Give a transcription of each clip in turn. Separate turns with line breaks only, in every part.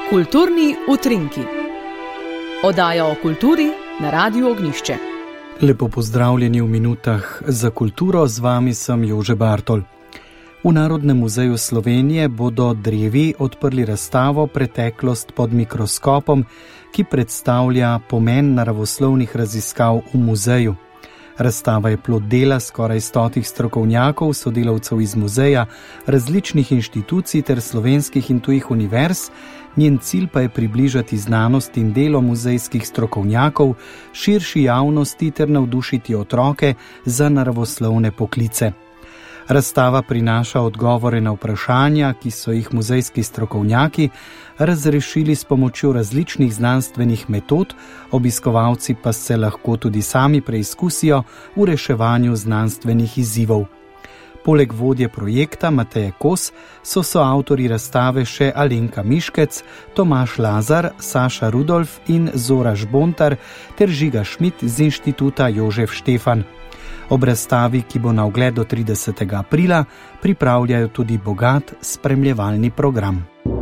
Kulturni utrinki. Oddaja o kulturi na Radiu Ognjišče.
Lepo pozdravljeni v minutah za kulturo, z vami sem Jože Bartol. V Narodnem muzeju Slovenije bodo drevi odprli razstavo Preteklost pod mikroskopom, ki predstavlja pomen naravoslovnih raziskav v muzeju. Razstava je plod dela skoraj 100 strokovnjakov, sodelavcev iz muzeja, različnih inštitucij ter slovenskih in tujih univerz. Njen cilj pa je približati znanost in delo muzejskih strokovnjakov širši javnosti ter navdušiti otroke za naravoslovne poklice. Razstava prinaša odgovore na vprašanja, ki so jih muzejski strokovnjaki razrešili s pomočjo različnih znanstvenih metod, obiskovalci pa se lahko tudi sami preizkusijo v reševanju znanstvenih izzivov. Poleg vodje projekta Mateje Kos so soavtorji razstave še Alenka Miškec, Tomaž Lazar, Saša Rudolf in Zora Žbontar ter Žiga Šmit z inštituta Jožef Štefan. Ob razstavi, ki bo na ogled do 30. aprila, pripravljajo tudi bogat spremljevalni program.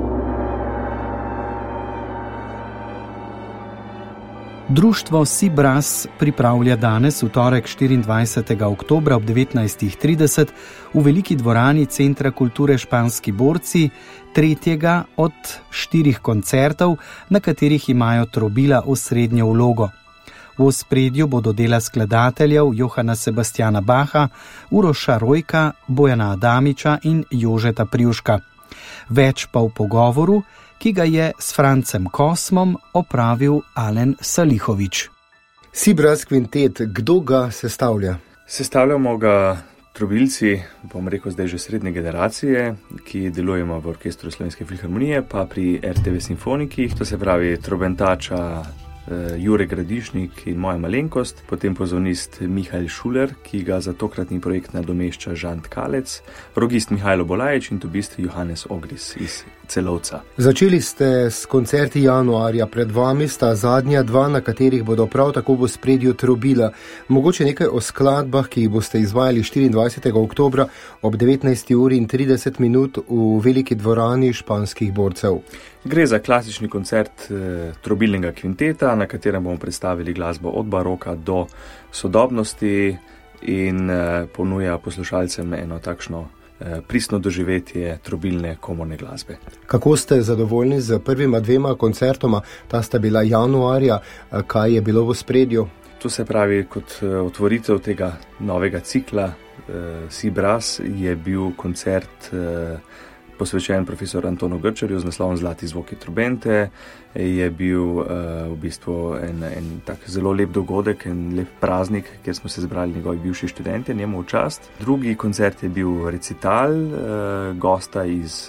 Društvo Sibras pripravlja danes, v torek 24. oktobra ob 19.30 v veliki dvorani Centra kulture Španski borci tretjega od 4 koncertov, na katerih imajo trobila osrednjo vlogo. V ospredju bodo dela skladateljev Johana Sebastiana Bacha, Uroša Rojka, Bojana Adamiča in Jožeta Prjuška. Več pa v pogovoru, ki ga je s Francem Kosmom opravil Alen Salihovič.
Sibras kvintet, kdo ga sestavlja?
Sestavljamo ga trobilci, bom rekel zdaj že srednje generacije, ki delujemo v orkestru Slovenske filharmonije, pa pri RTV Simfonikih, to se pravi trobentača Jure Gradišnik in moja malenkost, potem pozornist Mihajl Šuler, ki ga za tokratni projekt nadomešča Žan Tkalec, rogist Mihajlo Bolajič in tubist Johannes Ogris iz Celovca.
Začeli ste s koncerti januarja, pred vami sta zadnja dva, na katerih bodo prav tako v ospredju trobila. Mogoče nekaj o skladbah, ki jih boste izvajali 24. oktobra ob 19:30 v veliki dvorani Španskih borcev.
Gre za klasični koncert trobilnega kvinteta, na katerem bomo predstavili glasbo od baroka do sodobnosti in ponuja poslušalcem eno takšno pristno doživetje trobilne komorne glasbe.
Kako ste zadovoljni z prvima dvema koncertoma? Ta sta bila januarja, kaj je bilo v ospredju?
To se pravi, kot otvoritev tega novega cikla Sibras je bil koncert posvečen profesor Antonu Grčarju z naslovom Zlati zvoki trobente. Je bil v bistvu en tak zelo lep dogodek, en lep praznik, kjer smo se zbrali njegovi bivši študenti, njemu v čast. Drugi koncert je bil recital gosta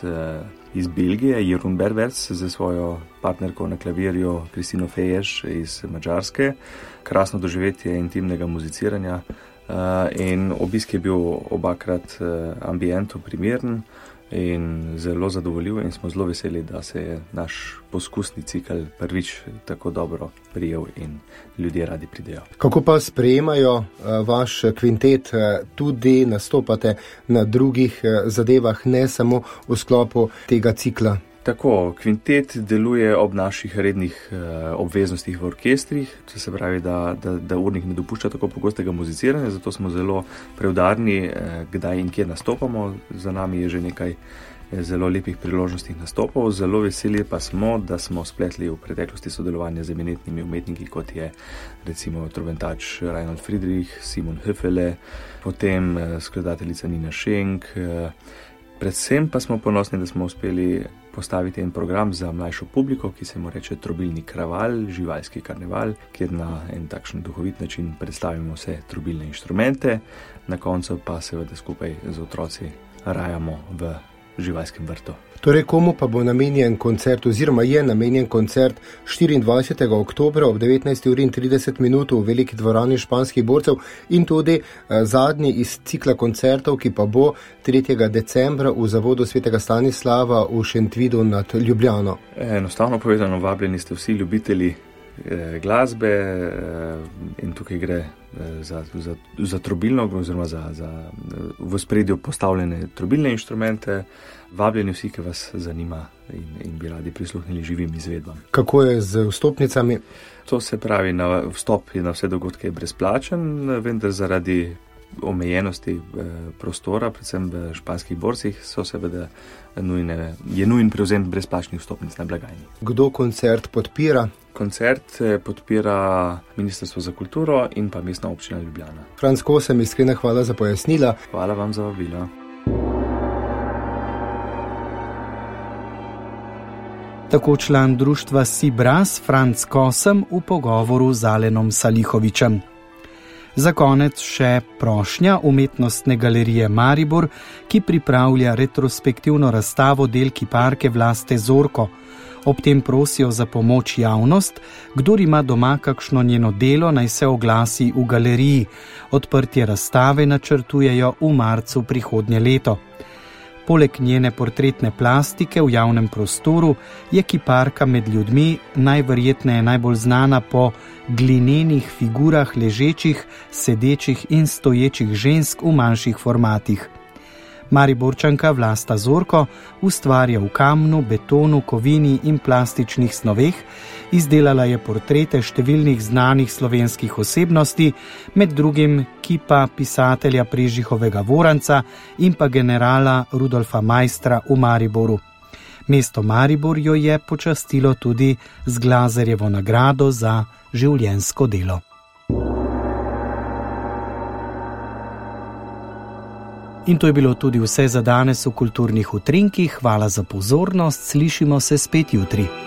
iz Belgije, Jeroen Berverc, za svojo partnerko na klavirju Kristino Feješ iz Madžarske. Krasno doživetje intimnega muziciranja in obisk je bil obakrat ambientu primeren in zelo zadovoljiv in smo zelo veseli, da se je naš poskusni cikel prvič tako dobro prijel in ljudje radi pridejo.
Kako pa sprejemajo vaš kvintet? Tudi nastopate na drugih zadevah, ne samo v sklopu tega cikla?
Tako, kvintet deluje ob naših rednih obveznostih v orkestrih, to se pravi, da urnik ne dopušča tako pogostega muziciranja, zato smo zelo preudarni, kdaj in kje nastopamo. Za nami je že nekaj zelo lepih priložnostih nastopov. Zelo veseli pa smo, da smo spletli v preteklosti sodelovanje z eminentnimi umetniki, kot je recimo trobentač Reinhold Friedrich, Simon Höfele, potem skladateljica Nina Schenk. Predvsem pa smo ponosni, da smo uspeli postaviti en program za mlajšo publiko, ki se mu reče Trobilni kraval, živalski karneval, kjer na en takšen duhovit način predstavimo vse trobilne inštrumente, na koncu pa seveda skupaj z otroci rajamo v živalskem vrtu.
Torej, komu pa bo namenjen koncert oziroma je namenjen koncert 24. oktobra ob 19:30 v veliki dvorani Španskih borcev in tudi zadnji iz cikla koncertov, ki pa bo 3. decembra v zavodu Svetega Stanislava v Šentvidu nad Ljubljano?
Enostavno povedano, vabljeni ste vsi ljubitelji glasbe in tukaj gre za trobilno oziroma za v spredju postavljene trobilne inštrumente. Vabljeni vsi, ki vas zanima in bi radi prisluhnili živim izvedbam.
Kako je z vstopnicami?
To se pravi, vstop je na vse dogodke brezplačen, vendar zaradi omejenosti prostora, predvsem v španskih borzih, je nujen prevzem brezplačnih vstopnic na blagajni.
Kdo koncert podpira?
Koncert podpira Ministrstvo za kulturo in pa Mestna občina Ljubljana.
Franc Kosem, iskrena hvala za pojasnila.
Hvala vam za vabilo.
Tako član društva Sibras Franc Kosem v pogovoru z Alenom Salihovičem. Za konec še prošnja Umetnostne galerije Maribor, ki pripravlja retrospektivno razstavo del kiparke Vlaste Zorko. Ob tem prosijo za pomoč javnost, kdor ima doma kakšno njeno delo, naj se oglasi v galeriji. Odprtje razstave načrtujejo v marcu prihodnje leto. Poleg njene portretne plastike v javnem prostoru je kiparka med ljudmi najverjetneje najbolj znana po glinenih figurah ležečih, sedečih in stoječih žensk v manjših formatih. Mariborčanka Vlasta Zorko ustvarja v kamnu, betonu, kovini in plastičnih snoveh, izdelala je portrete številnih znanih slovenskih osebnosti, med drugim kipa pisatelja Prežihovega Voranca in pa generala Rudolfa Maistra v Mariboru. Mesto Maribor jo je počastilo tudi z Glazerjevo nagrado za življenjsko delo. In to je bilo tudi vse za danes v Kulturnih utrinkih. Hvala za pozornost, slišimo se spet jutri.